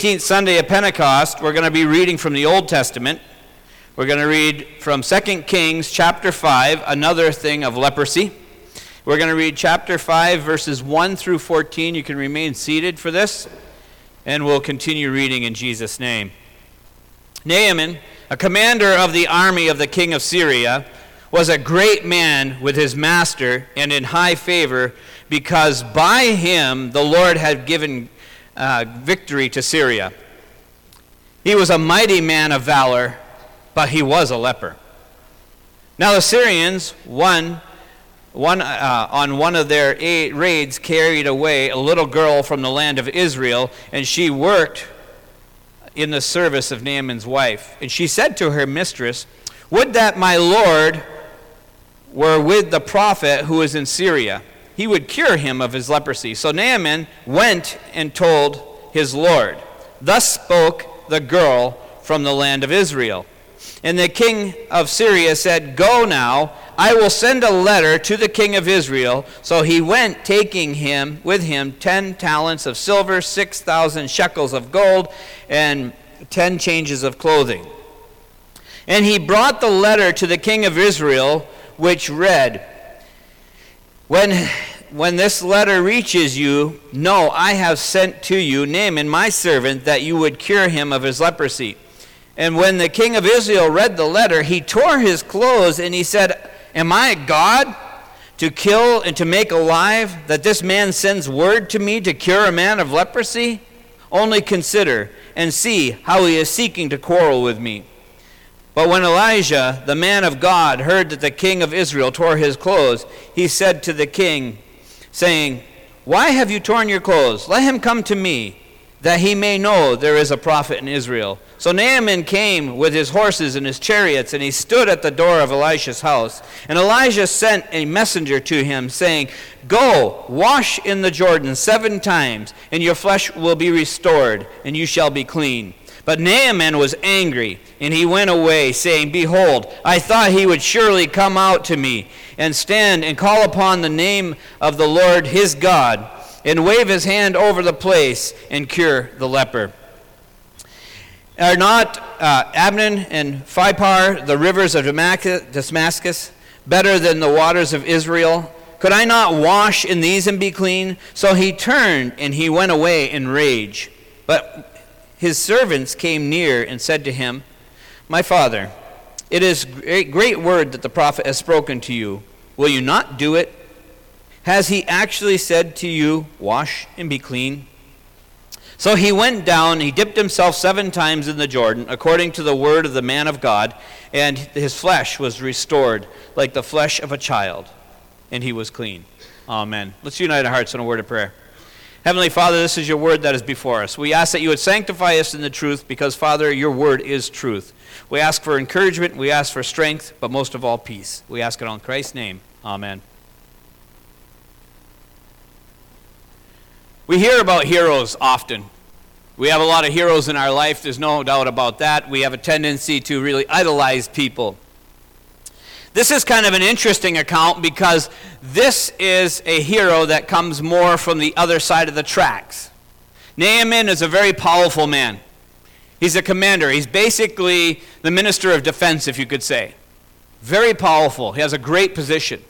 18th Sunday of Pentecost, we're going to be reading from the Old Testament. We're going to read from 2 Kings chapter 5, another thing of leprosy. We're going to read chapter 5, verses 1 through 14. You can remain seated for this, and we'll continue reading in Jesus' name. Naaman, a commander of the army of the king of Syria, was a great man with his master and in high favor, because by him the Lord had given victory to Syria. He was a mighty man of valor, but he was a leper. Now the Syrians, on one of their raids, carried away a little girl from the land of Israel, and she worked in the service of Naaman's wife. And she said to her mistress, "Would that my Lord were with the prophet who is in Syria. He would cure him of his leprosy." So Naaman went and told his Lord. Thus spoke the girl from the land of Israel. And the king of Syria said, "Go now, I will send a letter to the king of Israel." So he went, taking with him 10 talents of silver, 6,000 shekels of gold, and 10 changes of clothing. And he brought the letter to the king of Israel, which read, When this letter reaches you, know I have sent to you Naaman my servant, that you would cure him of his leprosy. And when the king of Israel read the letter, he tore his clothes, and he said, "Am I God to kill and to make alive, that this man sends word to me to cure a man of leprosy? Only consider and see how he is seeking to quarrel with me." But when Elijah, the man of God, heard that the king of Israel tore his clothes, he said to the king, saying, "Why have you torn your clothes? Let him come to me, that he may know there is a prophet in Israel." So Naaman came with his horses and his chariots, and he stood at the door of Elisha's house. And Elijah sent a messenger to him, saying, "Go, wash in the Jordan 7 times, and your flesh will be restored, and you shall be clean." But Naaman was angry, and he went away, saying, "Behold, I thought he would surely come out to me, and stand and call upon the name of the Lord his God, and wave his hand over the place, and cure the leper. Are not Abnon and Pharpar, the rivers of Damascus, better than the waters of Israel? Could I not wash in these and be clean?" So he turned, and he went away in rage. But his servants came near and said to him, "My father, it is a great word that the prophet has spoken to you. Will you not do it? Has he actually said to you, 'Wash and be clean'?" So he went down, he dipped himself 7 times in the Jordan, according to the word of the man of God, and his flesh was restored like the flesh of a child, and he was clean. Amen. Let's unite our hearts in a word of prayer. Heavenly Father, this is your word that is before us. We ask that you would sanctify us in the truth, because, Father, your word is truth. We ask for encouragement, we ask for strength, but most of all, peace. We ask it all in Christ's name. Amen. We hear about heroes often. We have a lot of heroes in our life, there's no doubt about that. We have a tendency to really idolize people. This is kind of an interesting account, because this is a hero that comes more from the other side of the tracks. Naaman is a very powerful man. He's a commander. He's basically the minister of defense, if you could say. Very powerful. He has a great position.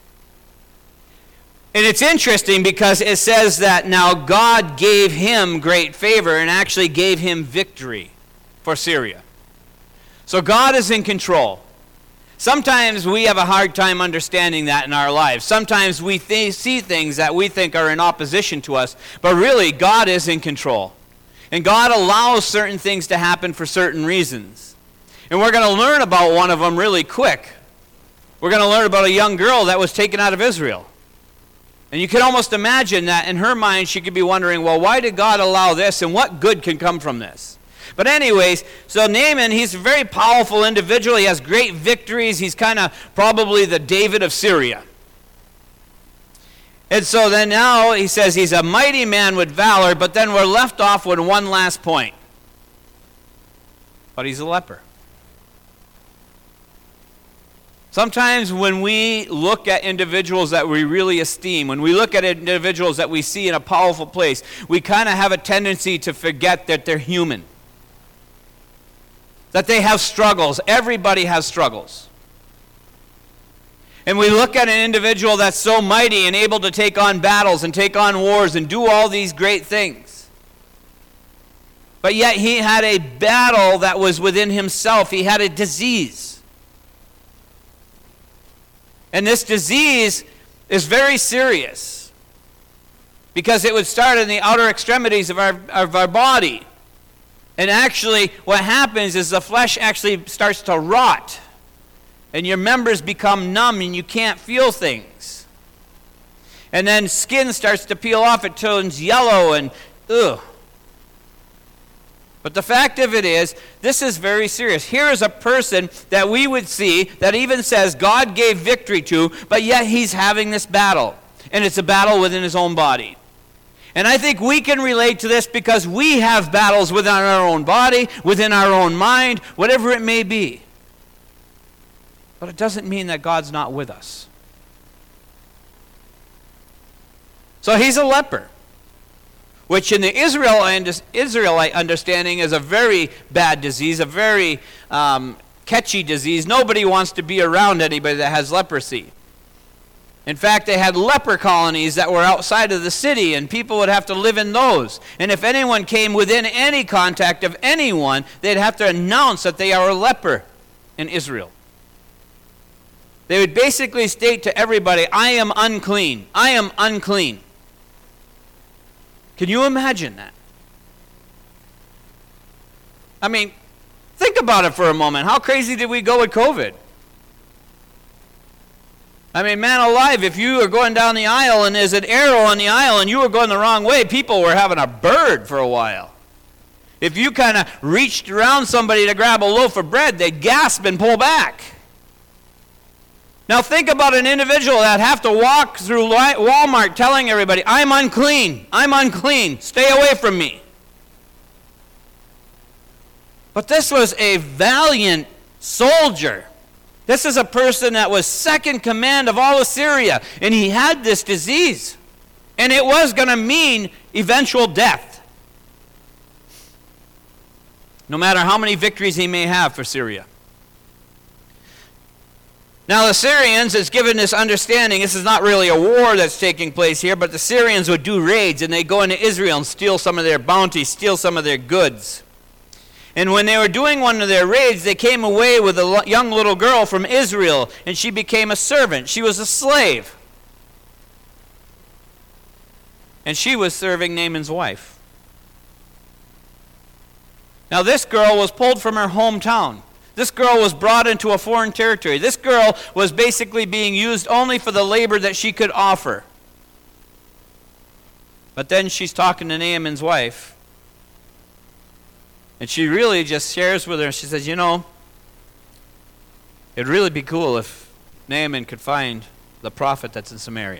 And it's interesting because it says that now God gave him great favor and actually gave him victory for Syria. So God is in control. Sometimes we have a hard time understanding that in our lives. Sometimes we see things that we think are in opposition to us, but really God is in control. And God allows certain things to happen for certain reasons. And we're going to learn about one of them really quick. We're going to learn about a young girl that was taken out of Israel. And you can almost imagine that in her mind she could be wondering, well, why did God allow this, and what good can come from this? But anyways, so Naaman, he's a very powerful individual. He has great victories. He's kind of probably the David of Syria. And so then now he says he's a mighty man with valor, but then we're left off with one last point. But he's a leper. Sometimes when we look at individuals that we really esteem, when we look at individuals that we see in a powerful place, we kind of have a tendency to forget that they're human. That they have struggles. Everybody has struggles. And we look at an individual that's so mighty and able to take on battles and take on wars and do all these great things. But yet he had a battle that was within himself. He had a disease. And this disease is very serious because it would start in the outer extremities of our body. And actually what happens is the flesh actually starts to rot. And your members become numb and you can't feel things. And then skin starts to peel off. It turns yellow and ugh. But the fact of it is, this is very serious. Here is a person that we would see that even says God gave victory to, but yet he's having this battle. And it's a battle within his own body. And I think we can relate to this because we have battles within our own body, within our own mind, whatever it may be. But it doesn't mean that God's not with us. So he's a leper, which in the Israelite understanding is a very bad disease, a very catchy disease. Nobody wants to be around anybody that has leprosy. In fact, they had leper colonies that were outside of the city, and people would have to live in those. And if anyone came within any contact of anyone, they'd have to announce that they are a leper in Israel. They would basically state to everybody, I am unclean. I am unclean. Can you imagine that? I mean, think about it for a moment. How crazy did we go with COVID? I mean, man alive, if you were going down the aisle and there's an arrow on the aisle and you were going the wrong way, people were having a bird for a while. If you kind of reached around somebody to grab a loaf of bread, they'd gasp and pull back. Now think about an individual that have to walk through Walmart telling everybody, I'm unclean, stay away from me. But this was a valiant soldier. This is a person that was second command of all Assyria, and he had this disease. And it was going to mean eventual death. No matter how many victories he may have for Syria. Now the Syrians is given this understanding, this is not really a war that's taking place here, but the Syrians would do raids and they'd go into Israel and steal some of their bounty, steal some of their goods. And when they were doing one of their raids, they came away with a young little girl from Israel, and she became a servant. She was a slave. And she was serving Naaman's wife. Now this girl was pulled from her hometown. This girl was brought into a foreign territory. This girl was basically being used only for the labor that she could offer. But then she's talking to Naaman's wife. And she really just shares with her. She says, you know, it'd really be cool if Naaman could find the prophet that's in Samaria.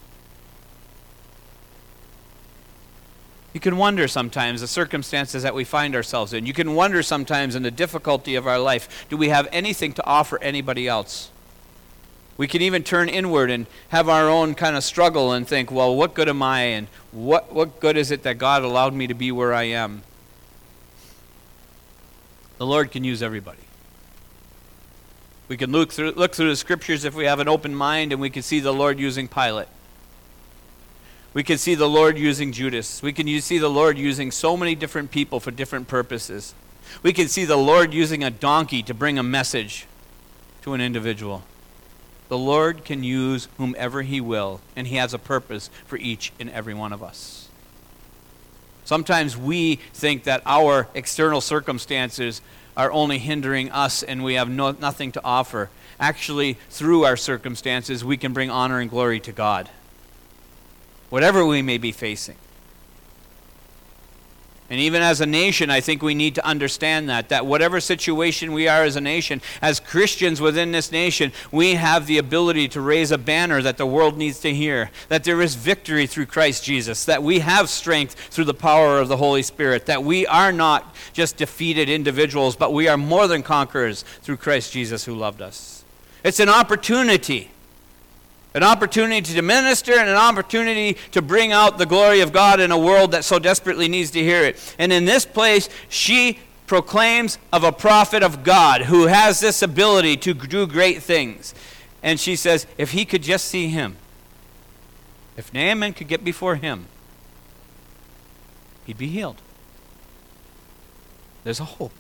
You can wonder sometimes the circumstances that we find ourselves in. You can wonder sometimes in the difficulty of our life, do we have anything to offer anybody else? We can even turn inward and have our own kind of struggle and think, well, what good am I, and what good is it that God allowed me to be where I am? The Lord can use everybody. We can look through the scriptures if we have an open mind, and we can see the Lord using Pilate. We can see the Lord using Judas. We can see the Lord using so many different people for different purposes. We can see the Lord using a donkey to bring a message to an individual. The Lord can use whomever He will, and He has a purpose for each and every one of us. Sometimes we think that our external circumstances are only hindering us and we have nothing to offer. Actually, through our circumstances, we can bring honor and glory to God. Whatever we may be facing. And even as a nation, I think we need to understand that whatever situation we are as a nation, as Christians within this nation, we have the ability to raise a banner that the world needs to hear, that there is victory through Christ Jesus, that we have strength through the power of the Holy Spirit, that we are not just defeated individuals, but we are more than conquerors through Christ Jesus who loved us. It's an opportunity. An opportunity to minister and an opportunity to bring out the glory of God in a world that so desperately needs to hear it. And in this place, she proclaims of a prophet of God who has this ability to do great things. And she says, if he could just see him, if Naaman could get before him, he'd be healed. There's a hope.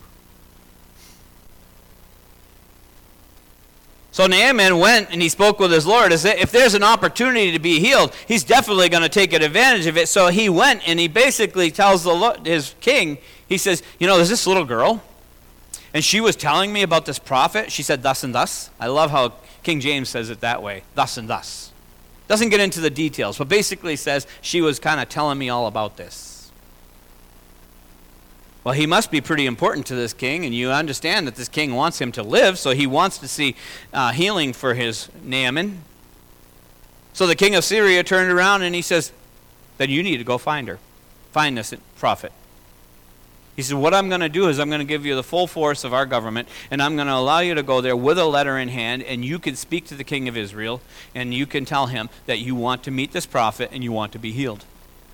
So Naaman went and he spoke with his Lord. If there's an opportunity to be healed, he's definitely going to take advantage of it. So he went and he basically tells his king, he says, there's this little girl, and she was telling me about this prophet. She said thus and thus. I love how King James says it that way, thus and thus. Doesn't get into the details, but basically says she was kind of telling me all about this. Well, he must be pretty important to this king, and you understand that this king wants him to live, so he wants to see healing for his Naaman. So the king of Syria turned around and he says, then you need to go find her. Find this prophet. He said, what I'm going to do is I'm going to give you the full force of our government, and I'm going to allow you to go there with a letter in hand, and you can speak to the king of Israel, and you can tell him that you want to meet this prophet and you want to be healed.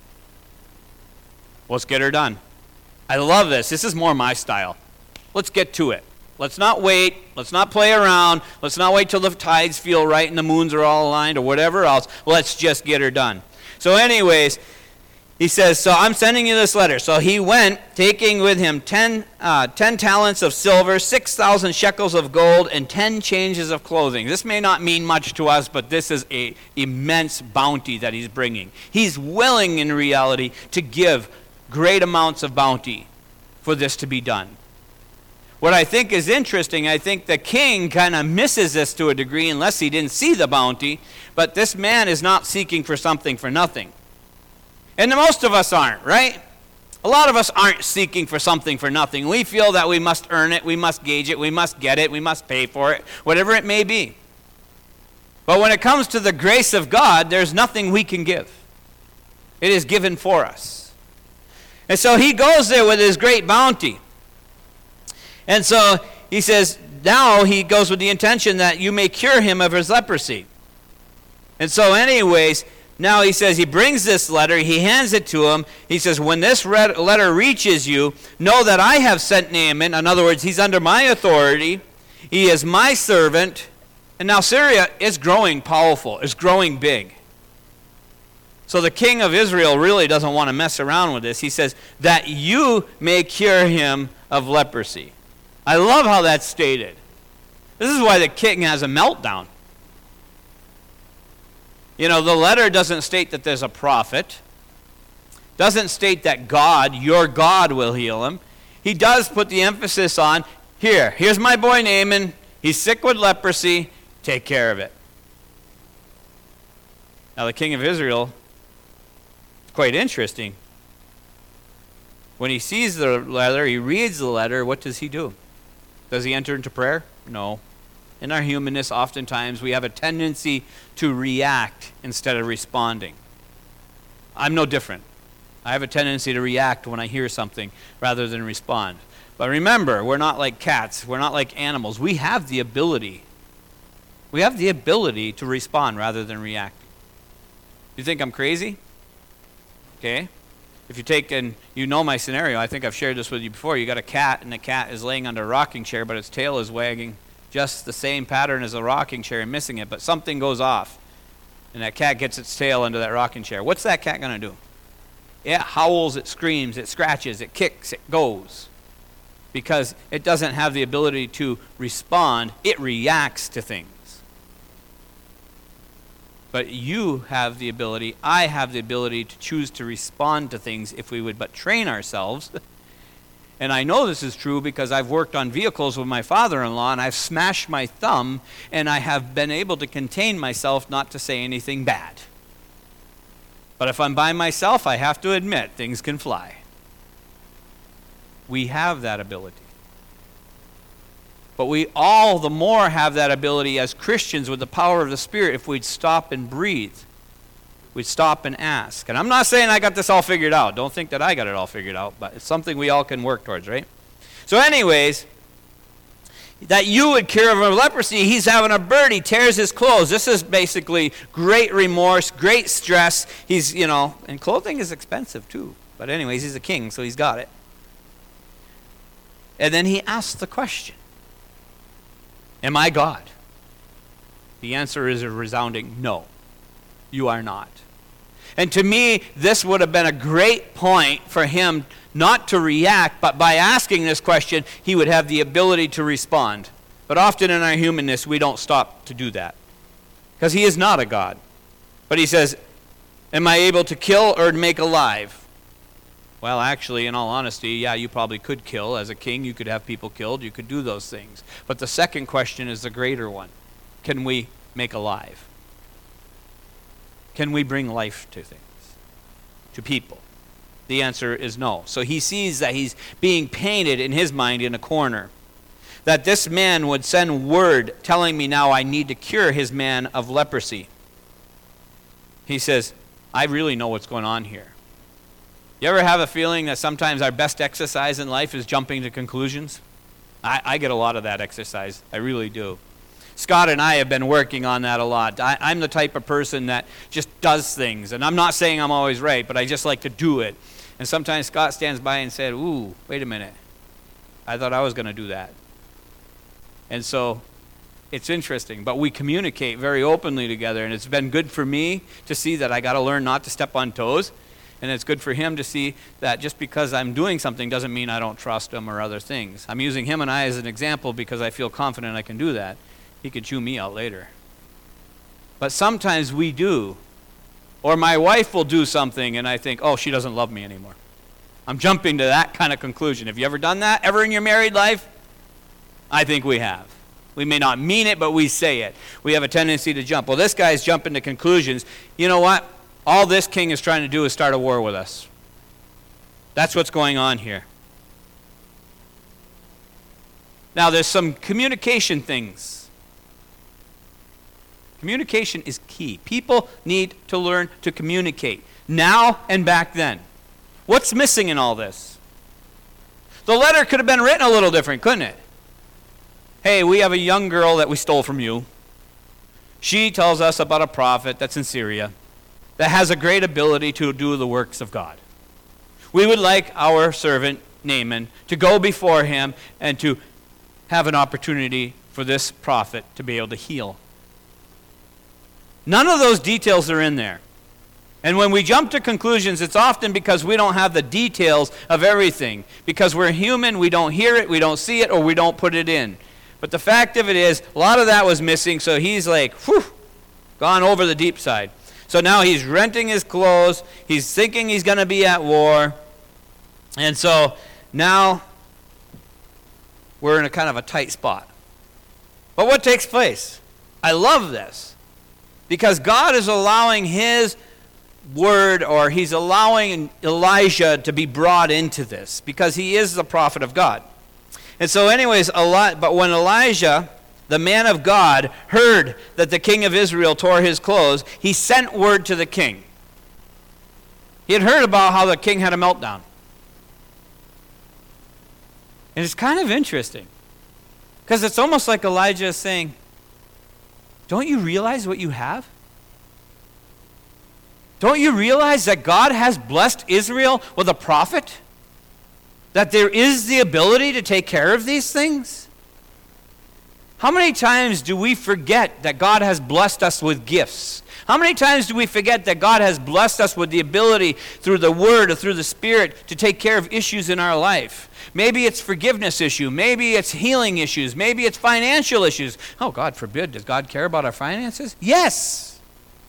Let's get her done. I love this. This is more my style. Let's get to it. Let's not wait. Let's not play around. Let's not wait till the tides feel right and the moons are all aligned or whatever else. Let's just get her done. So anyways, he says, so I'm sending you this letter. So he went, taking with him 10 talents of silver, 6,000 shekels of gold, and 10 changes of clothing. This may not mean much to us, but this is an immense bounty that he's bringing. He's willing in reality to give great amounts of bounty for this to be done. What I think is interesting, I think the king kind of misses this to a degree unless he didn't see the bounty, but this man is not seeking for something for nothing. And most of us aren't, right? A lot of us aren't seeking for something for nothing. We feel that we must earn it, we must gauge it, we must get it, we must pay for it, whatever it may be. But when it comes to the grace of God, there's nothing we can give. It is given for us. And so he goes there with his great bounty. And so he says, now he goes with the intention that you may cure him of his leprosy. And so anyways, now he says he brings this letter, he hands it to him. He says, when this letter reaches you, know that I have sent Naaman. In other words, he's under my authority. He is my servant. And now Syria is growing powerful, is growing big. So the king of Israel really doesn't want to mess around with this. He says, that you may cure him of leprosy. I love how that's stated. This is why the king has a meltdown. The letter doesn't state that there's a prophet. Doesn't state that God, your God, will heal him. He does put the emphasis on, here's my boy Naaman. He's sick with leprosy. Take care of it. Now the king of Israel, quite interesting. When he sees the letter, he reads the letter, what does he do? Does he enter into prayer? No. In our humanness, oftentimes we have a tendency to react instead of responding. I'm no different. I have a tendency to react when I hear something rather than respond. But remember, we're not like cats. We're not like animals. We have the ability. We have the ability to respond rather than react. You think I'm crazy? Okay, if you take, and you know my scenario, I think I've shared this with you before. You got a cat, and the cat is laying under a rocking chair, but its tail is wagging just the same pattern as a rocking chair and missing it, but something goes off, and that cat gets its tail under that rocking chair. What's that cat going to do? It howls, it screams, it scratches, it kicks, it goes, because it doesn't have the ability to respond. It reacts to things. But you have the ability, I have the ability to choose to respond to things if we would but train ourselves. And I know this is true because I've worked on vehicles with my father-in-law, and I've smashed my thumb, and I have been able to contain myself not to say anything bad. But if I'm by myself, I have to admit, things can fly. We have that ability. But we all the more have that ability as Christians with the power of the Spirit if we'd stop and breathe. We'd stop and ask. And I'm not saying I got this all figured out. Don't think that I got it all figured out, but it's something we all can work towards, right? So anyways, that you would cure him of leprosy. He's having a bird. He tears his clothes. This is basically great remorse, great stress. He's, and clothing is expensive too. But anyways, he's a king, so he's got it. And then he asks the question, am I God? The answer is a resounding no. You are not. And to me, this would have been a great point for him not to react, but by asking this question, he would have the ability to respond. But often in our humanness, we don't stop to do that. Because he is not a God. But he says, am I able to kill or make alive? Well, actually, in all honesty, yeah, you probably could kill. As a king, you could have people killed. You could do those things. But the second question is the greater one. Can we make alive? Can we bring life to things, to people? The answer is no. So he sees that he's being painted in his mind in a corner. That this man would send word telling me now I need to cure his man of leprosy. He says, I really know what's going on here. You ever have a feeling that sometimes our best exercise in life is jumping to conclusions? I get a lot of that exercise. I really do. Scott and I have been working on that a lot. I'm the type of person that just does things. And I'm not saying I'm always right, but I just like to do it. And sometimes Scott stands by and said, ooh, wait a minute. I thought I was going to do that. And so it's interesting. But we communicate very openly together. And it's been good for me to see that I got to learn not to step on toes. And it's good for him to see that just because I'm doing something doesn't mean I don't trust him or other things. I'm using him and I as an example because I feel confident I can do that. He could chew me out later. But sometimes we do. Or my wife will do something and I think, oh, she doesn't love me anymore. I'm jumping to that kind of conclusion. Have you ever done that? Ever in your married life? I think we have. We may not mean it, but we say it. We have a tendency to jump. Well, this guy's jumping to conclusions. You know what? All this king is trying to do is start a war with us. That's what's going on here. Now, there's some communication things. Communication is key. People need to learn to communicate, now and back then. What's missing in all this? The letter could have been written a little different, couldn't it? Hey, we have a young girl that we stole from you. She tells us about a prophet that's in Syria that has a great ability to do the works of God. We would like our servant Naaman to go before him and to have an opportunity for this prophet to be able to heal. None of those details are in there. And when we jump to conclusions, it's often because we don't have the details of everything. Because we're human, we don't hear it, we don't see it, or we don't put it in. But the fact of it is, a lot of that was missing, so he's like, whew, gone over the deep side. So now he's renting his clothes, he's thinking he's going to be at war, and so now we're in a kind of a tight spot. But what takes place? I love this. Because God is allowing his word, or he's allowing Elijah to be brought into this, because he is the prophet of God. And so anyways, but when Elijah, the man of God, heard that the king of Israel tore his clothes, he sent word to the king. He had heard about how the king had a meltdown. And it's kind of interesting, because it's almost like Elijah is saying, don't you realize what you have? Don't you realize that God has blessed Israel with a prophet? That there is the ability to take care of these things? How many times do we forget that God has blessed us with gifts? How many times do we forget that God has blessed us with the ability through the Word or through the Spirit to take care of issues in our life? Maybe it's forgiveness issue. Maybe it's healing issues. Maybe it's financial issues. Oh, God forbid. Does God care about our finances? Yes.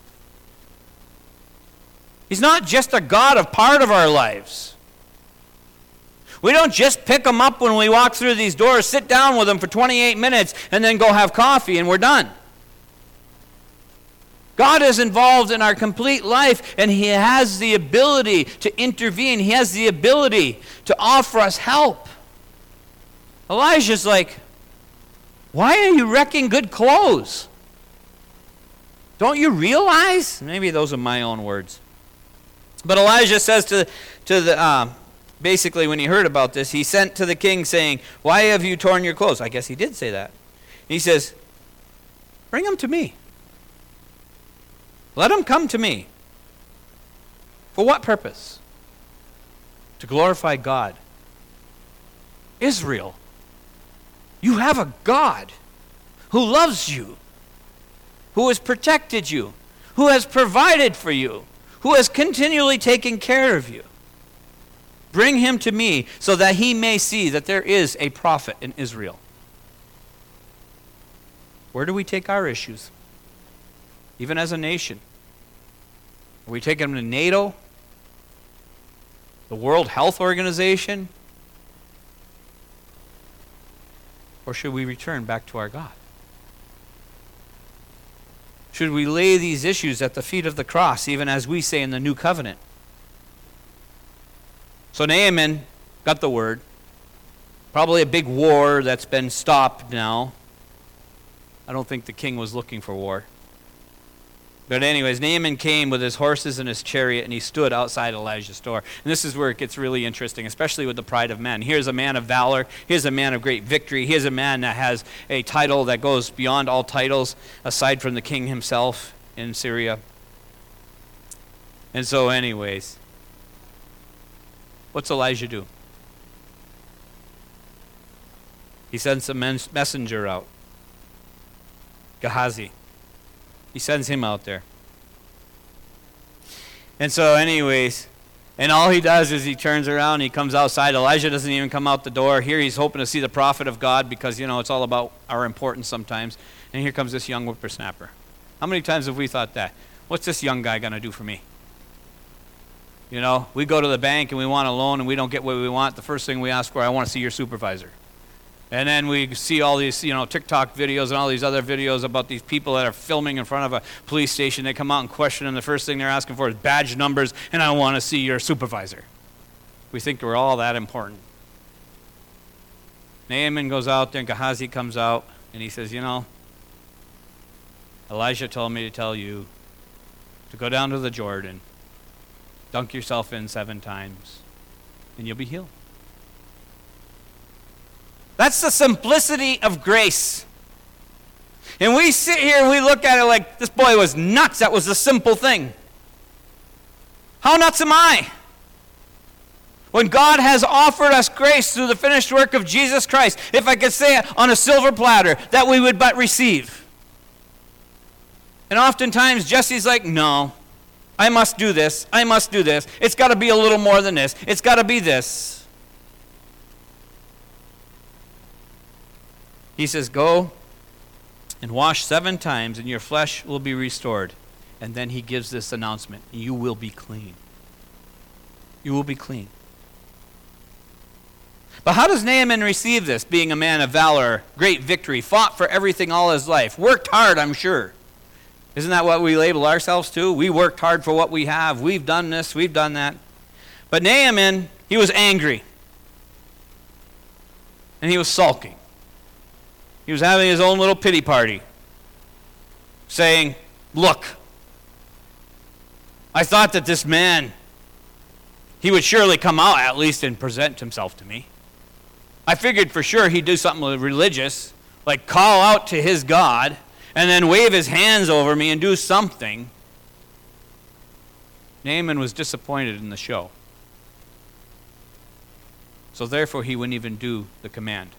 He's not just a God of part of our lives. We don't just pick them up when we walk through these doors, sit down with them for 28 minutes, and then go have coffee and we're done. God is involved in our complete life, and he has the ability to intervene. He has the ability to offer us help. Elijah's like, why are you wrecking good clothes? Don't you realize? Maybe those are my own words. But Elijah says to basically, when he heard about this, he sent to the king saying, "Why have you torn your clothes?" I guess he did say that. He says, "Bring him to me. Let him come to me." For what purpose? To glorify God. Israel, you have a God who loves you, who has protected you, who has provided for you, who has continually taken care of you. Bring him to me so that he may see that there is a prophet in Israel. Where do we take our issues? Even as a nation. Are we taking them to NATO? The World Health Organization? Or should we return back to our God? Should we lay these issues at the feet of the cross, even as we say in the New Covenant? So Naaman got the word. Probably a big war that's been stopped now. I don't think the king was looking for war. But anyways, Naaman came with his horses and his chariot, and he stood outside Elijah's door. And this is where it gets really interesting, especially with the pride of men. Here's a man of valor. Here's a man of great victory. Here's a man that has a title that goes beyond all titles, aside from the king himself in Syria. And so anyways, what's Elijah do? He sends a messenger out. Gehazi. He sends him out there. And so anyways, and all he does is he turns around, he comes outside. Elijah doesn't even come out the door. Here he's hoping to see the prophet of God because, it's all about our importance sometimes. And here comes this young whippersnapper. How many times have we thought that? What's this young guy going to do for me? We go to the bank and we want a loan and we don't get what we want. The first thing we ask for, I want to see your supervisor. And then we see all these, TikTok videos and all these other videos about these people that are filming in front of a police station. They come out and question them. The first thing they're asking for is badge numbers, and I want to see your supervisor. We think we're all that important. Naaman goes out there, and Gehazi comes out, and he says, Elijah told me to tell you to go down to the Jordan, dunk yourself in 7 times, and you'll be healed. That's the simplicity of grace. And we sit here and we look at it like, this boy was nuts. That was a simple thing. How nuts am I? When God has offered us grace through the finished work of Jesus Christ, if I could say it on a silver platter, that we would but receive. And oftentimes Jesse's like, no, I must do this. I must do this. It's got to be a little more than this. It's got to be this. He says, go and wash 7 times and your flesh will be restored. And then he gives this announcement, you will be clean. You will be clean. But how does Naaman receive this, being a man of valor, great victory, fought for everything all his life, worked hard, I'm sure. Isn't that what we label ourselves to? We worked hard for what we have. We've done this, we've done that. But Naaman, he was angry. And he was sulking. He was having his own little pity party, saying, look, I thought that this man, he would surely come out at least and present himself to me. I figured for sure he'd do something religious, like call out to his God, and then wave his hands over me and do something. Naaman was disappointed in the show. So therefore he wouldn't even do the command.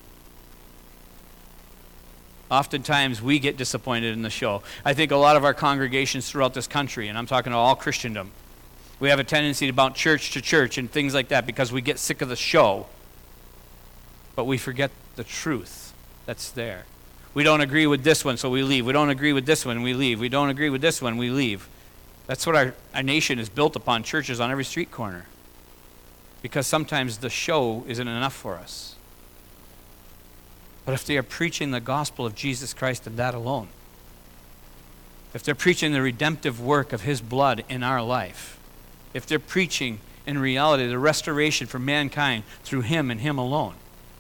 Oftentimes we get disappointed in the show. I think a lot of our congregations throughout this country, and I'm talking to all Christendom, we have a tendency to bounce church to church and things like that because we get sick of the show. But we forget the truth that's there. We don't agree with this one, so we leave. We don't agree with this one, we leave. We don't agree with this one, we leave. That's what our nation is built upon, churches on every street corner. Because sometimes the show isn't enough for us. But if they are preaching the gospel of Jesus Christ and that alone, if they're preaching the redemptive work of his blood in our life, if they're preaching in reality the restoration for mankind through him and him alone,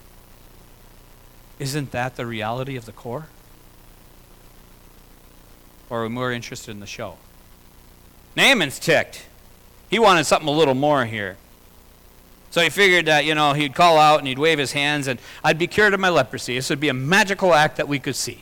isn't that the reality of the core? Or are we more interested in the show? Naaman's ticked. He wanted something a little more here. So he figured that, he'd call out and he'd wave his hands and I'd be cured of my leprosy. This would be a magical act that we could see.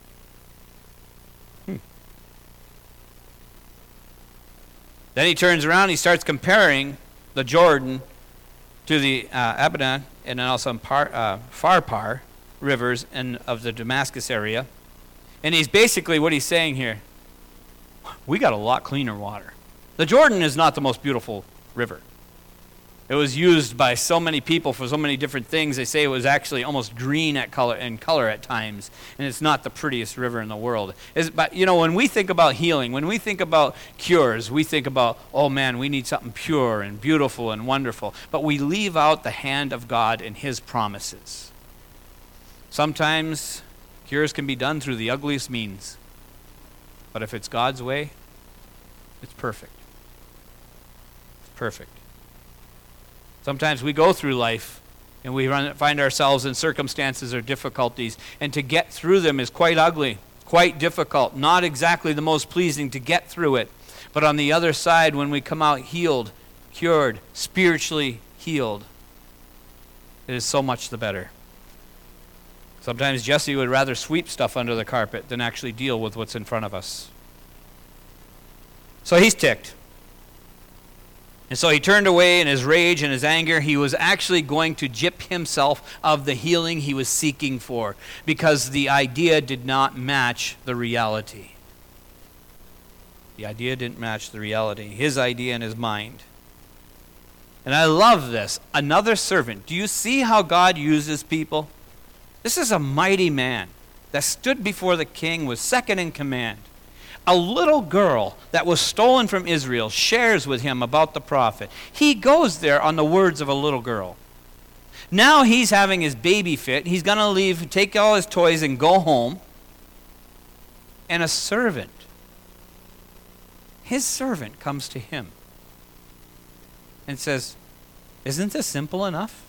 Then he turns around and he starts comparing the Jordan to the Abaddon and also Pharpar rivers of the Damascus area. And he's basically, what he's saying here, we got a lot cleaner water. The Jordan is not the most beautiful river. It was used by so many people for so many different things. They say it was actually almost green in color at times, and it's not the prettiest river in the world. But when we think about healing, when we think about cures, we think about, oh man, we need something pure and beautiful and wonderful. But we leave out the hand of God and his promises. Sometimes cures can be done through the ugliest means. But if it's God's way, it's perfect. It's perfect. Sometimes we go through life and we find ourselves in circumstances or difficulties, and to get through them is quite ugly, quite difficult, not exactly the most pleasing to get through it. But on the other side, when we come out healed, cured, spiritually healed, it is so much the better. Sometimes Jesse would rather sweep stuff under the carpet than actually deal with what's in front of us. So he's ticked. And so he turned away in his rage and his anger. He was actually going to gyp himself of the healing he was seeking for, because the idea did not match the reality. The idea didn't match the reality. His idea in his mind. And I love this. Another servant. Do you see how God uses people? This is a mighty man that stood before the king, was second in command. A little girl that was stolen from Israel shares with him about the prophet. He goes there on the words of a little girl. Now he's having his baby fit. He's going to leave, take all his toys and go home. And a servant, his servant, comes to him and says, isn't this simple enough?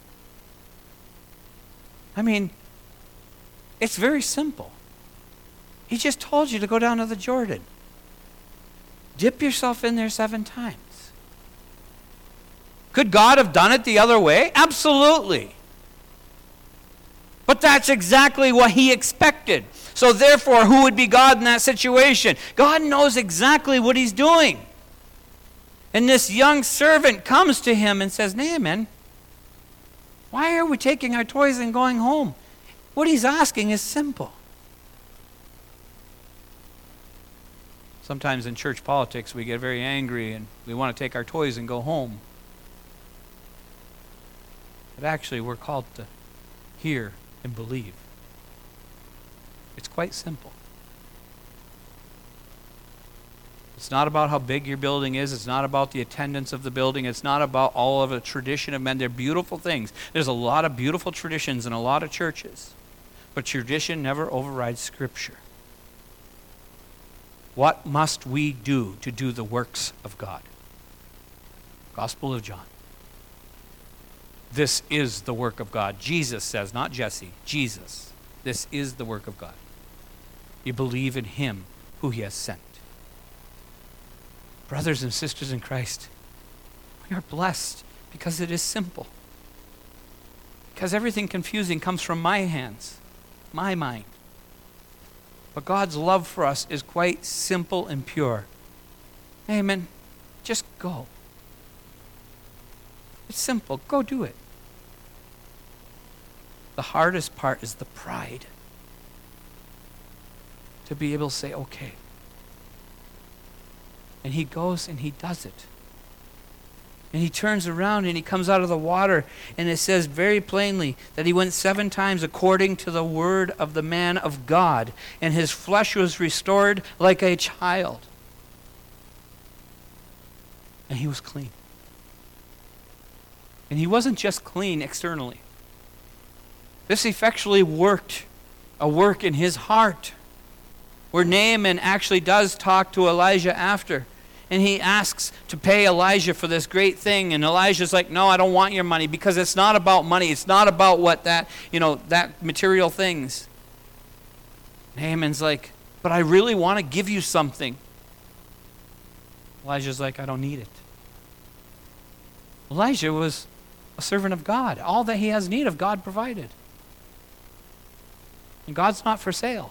I mean, it's very simple. He just told you to go down to the Jordan. Dip yourself in there 7 times. Could God have done it the other way? Absolutely. But that's exactly what he expected. So therefore, who would be God in that situation? God knows exactly what he's doing. And this young servant comes to him and says, Naaman, why are we taking our toys and going home? What he's asking is simple. Sometimes in church politics we get very angry and we want to take our toys and go home. But actually we're called to hear and believe. It's quite simple. It's not about how big your building is. It's not about the attendance of the building. It's not about all of the tradition of men. They're beautiful things. There's a lot of beautiful traditions in a lot of churches. But tradition never overrides Scripture. What must we do to do the works of God? Gospel of John. This is the work of God. Jesus says, not Jesse, Jesus. This is the work of God. You believe in him who he has sent. Brothers and sisters in Christ, we are blessed because it is simple. Because everything confusing comes from my hands, my mind. But God's love for us is quite simple and pure. Amen. Just go. It's simple. Go do it. The hardest part is the pride. To be able to say, okay. And he goes and he does it. And he turns around and he comes out of the water, and it says very plainly that he went 7 times according to the word of the man of God, and his flesh was restored like a child. And he was clean. And he wasn't just clean externally. This effectually worked a work in his heart, where Naaman actually does talk to Elijah after. And he asks to pay Elijah for this great thing. And Elijah's like, no, I don't want your money, because it's not about money. It's not about what that material things. Naaman's like, but I really want to give you something. Elijah's like, I don't need it. Elijah was a servant of God. All that he has need of, God provided. And God's not for sale.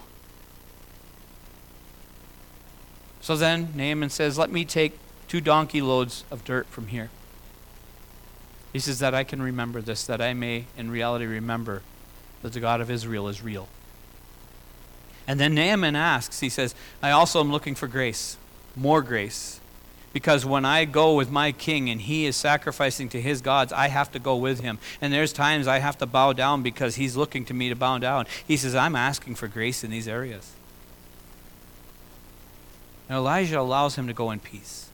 So then Naaman says, let me take 2 donkey loads of dirt from here. He says that I can remember this, that I may in reality remember that the God of Israel is real. And then Naaman asks, he says, I also am looking for grace, more grace. Because when I go with my king and he is sacrificing to his gods, I have to go with him. And there's times I have to bow down because he's looking to me to bow down. He says, I'm asking for grace in these areas. And Elijah allows him to go in peace.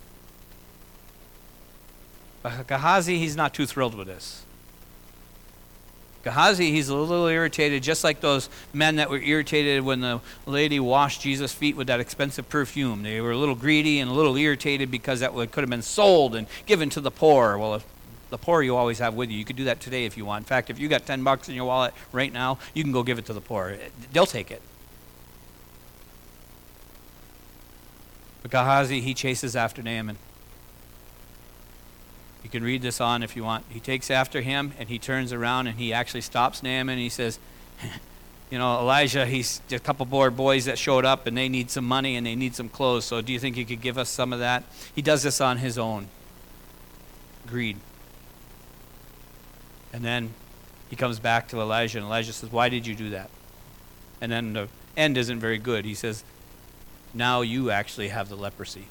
But Gehazi, he's not too thrilled with this. Gehazi, he's a little irritated, just like those men that were irritated when the lady washed Jesus' feet with that expensive perfume. They were a little greedy and a little irritated because that could have been sold and given to the poor. Well, if the poor you always have with you. You could do that today if you want. In fact, if you got $10 in your wallet right now, you can go give it to the poor. They'll take it. But Gehazi, he chases after Naaman. You can read this on if you want. He takes after him, and he turns around, and he actually stops Naaman, and he says, Elijah, he's a couple more boys that showed up, and they need some money, and they need some clothes, so do you think you could give us some of that? He does this on his own. Greed. And then he comes back to Elijah, and Elijah says, why did you do that? And then the end isn't very good. He says, now you actually have the leprosy.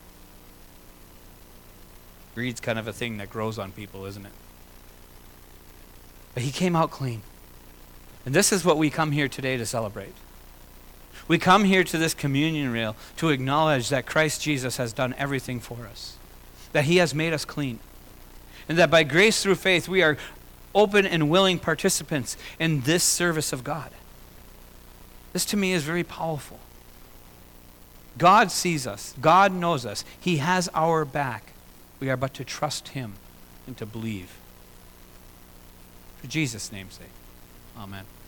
Greed's kind of a thing that grows on people, isn't it? But he came out clean. And this is what we come here today to celebrate. We come here to this communion rail to acknowledge that Christ Jesus has done everything for us, that he has made us clean, and that by grace through faith we are open and willing participants in this service of God. This to me is very powerful. God sees us. God knows us. He has our back. We are but to trust him and to believe. For Jesus' name's sake, amen.